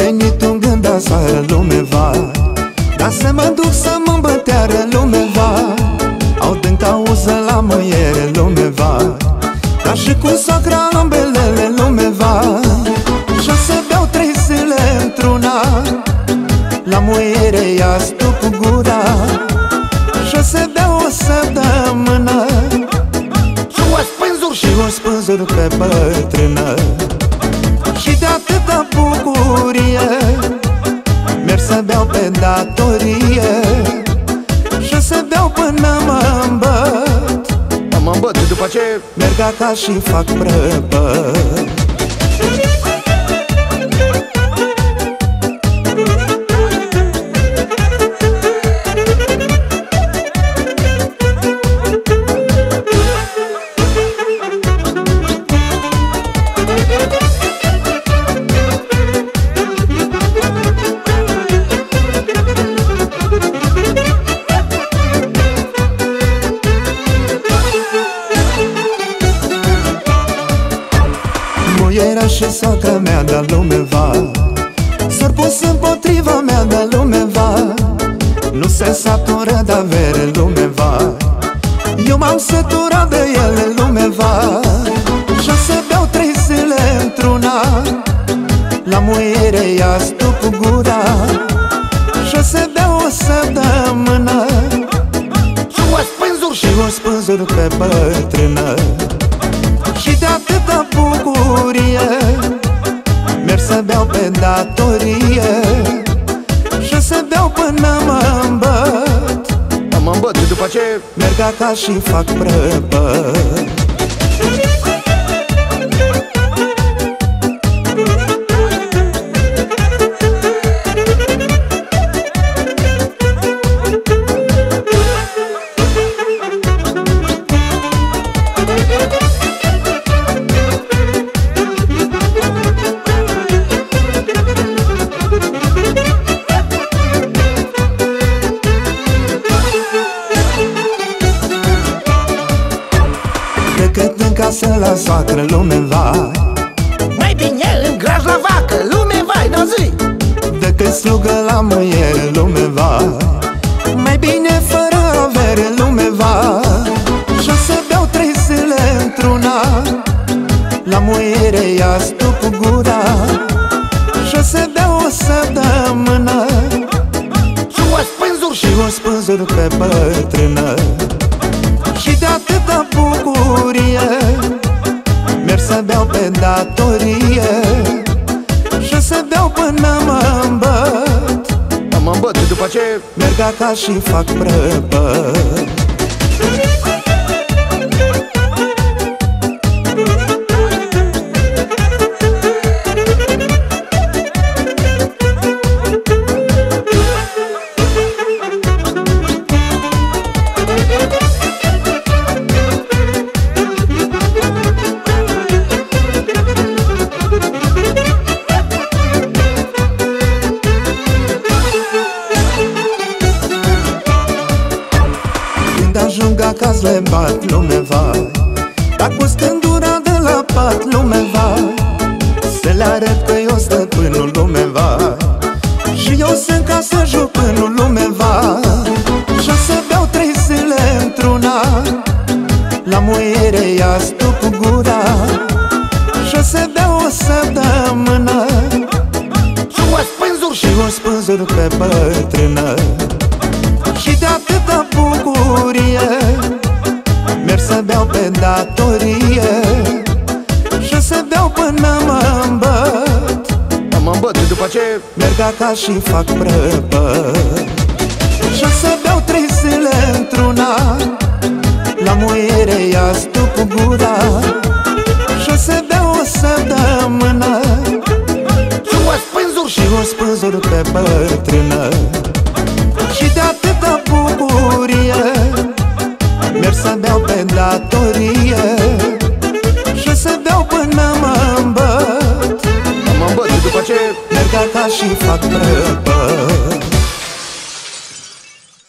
venit un gând aseară, lume va, dar să mă duc să mă îmbăteară, lume va. Au dând cauză la mâiere, lume va, ca și cu soacra ambelele, lume va. Și o să beau 3 zile într-una, la muiere ia stupul gura. Și o să beau o săptămână, și o spânzuri pe bătrână. Și de atâta bucurie merg să beau pe datorie. Și o să beau până mă îmbăt, mă îmbăt și după ce merg acasă și fac prăpăt. Era și soacra mea, dar lume va, s-or pus împotriva mea, dar lume va. Nu se satură de avere, lume va, eu m-am săturat de ele, lume va. Și o să beau 3 zile într-una, la muiere ia stupul gura. Și o să beau o săptămână, și o spânzuri pe bătrână. Și de atâta bucurie merg să beau pe datorie. Și o să beau până mă îmbăt, mă îmbăt și după ce merg acasă și fac prăpăt. Decât în casă la soacră, lume va, mai bine în graj la vacă, lume vai, n-o zi. decât slugă la mâiere, lume va, mai bine fără avere, lume va. Și o să beau 3 zile într-una, la muiere ia stupul gura. Și o să beau o săptămână, și o spânzuri pe bătrână. Și de atâta bucurie merg să beau pe datorie. Și o să beau până mă îmbăt, mă îmbăt și după ce merg acasă și fac prăpăt. Ajung acasă le bat, lume va, dar cu scândura de la pat, lume va. Să le arăt că eu stăpânul, lume va, și eu sunt ca să jupânul, lume va. Și o să beau 3 zile într-una, la muiere ia stupul gura. Și o să beau o săptămână, și o spânzuri pe bătrână. Și de atâta bucurie merg să beau pe datorie. Și o să beau până mă îmbăt, mă îmbăt și după ce merg acasă și fac prăpăt. Și o să beau 3 zile într-una, la muiere ia stupul gura. Și o să beau o săptămână, și o spânzuri pe bătrână. Și de atâta bucurie merg să beau pe datorie. Și o să beau până mă îmbăt, mă îmbăt și după ce merg acasă și fac prăpăt.